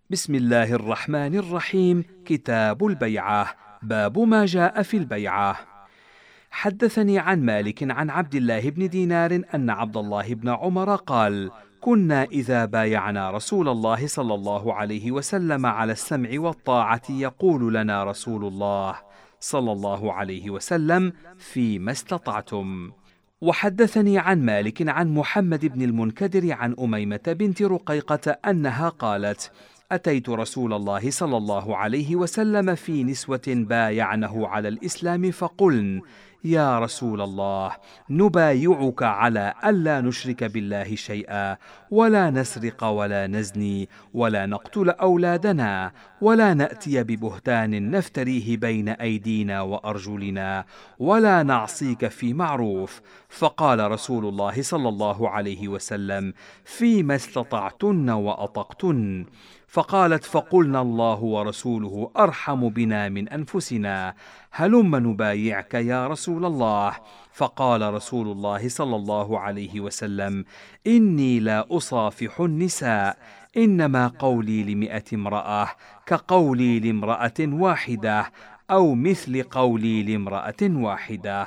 بسم الله الرحمن الرحيم. كتاب البيعة. باب ما جاء في البيعة. حدثني عن مالك عن عبد الله بن دينار أن عبد الله بن عمر قال: كنا إذا بايعنا رسول الله صلى الله عليه وسلم على السمع والطاعة يقول لنا رسول الله صلى الله عليه وسلم: فيما استطعتم. وحدثني عن مالك عن محمد بن المنكدر عن أميمة بنت رقيقة أنها قالت: أتيت رسول الله صلى الله عليه وسلم في نسوة بايعنه على الإسلام فقلن: يا رسول الله، نبايعك على ألا نشرك بالله شيئا، ولا نسرق ولا نزني، ولا نقتل أولادنا، ولا نأتي ببهتان نفتريه بين أيدينا وأرجلنا، ولا نعصيك في معروف. فقال رسول الله صلى الله عليه وسلم: فيما استطعتن وأطقتن. فقالت: فقلنا: الله ورسوله أرحم بنا من أنفسنا، هلم نبايعك يا رسول الله. فقال رسول الله صلى الله عليه وسلم: إني لا أصافح النساء، إنما قولي ل100 امرأة كقولي لامرأة واحدة، أو مثل قولي لامرأة واحدة.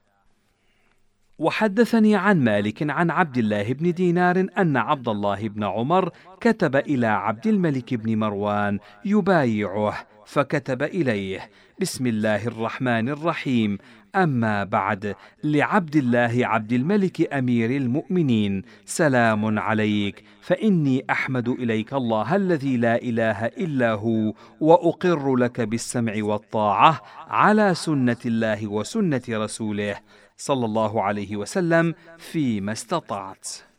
وحدثني عن مالك عن عبد الله بن دينار أن عبد الله بن عمر كتب إلى عبد الملك بن مروان يبايعه، فكتب إليه: بسم الله الرحمن الرحيم، أما بعد، لعبد الله عبد الملك أمير المؤمنين، سلام عليك، فإني أحمد إليك الله الذي لا إله إلا هو، وأقر لك بالسمع والطاعة على سنة الله وسنة رسوله صلى الله عليه وسلم فيما استطعت.